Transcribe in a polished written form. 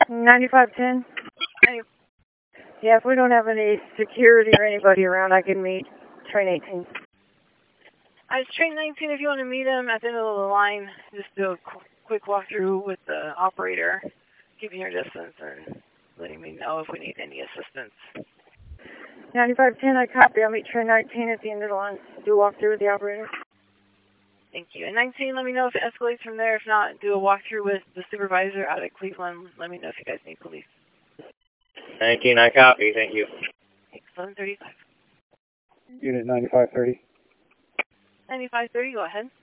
9510. Yeah, if we don't have any security or anybody around, I can meet train 18. It's train 19. If you want to meet him at the end of the line, just do a quick walkthrough with the operator, keeping your distance and letting me know if we need any assistance. 9510, I copy. I'll meet train 19 at the end of the line. Do a walkthrough with the operator. Thank you. And 19, let me know if it escalates from there. If not, do a walkthrough with the supervisor out at Cleveland. Let me know if you guys need police. 19, I copy. Thank you. 1135. Unit 9530. 9530, go ahead.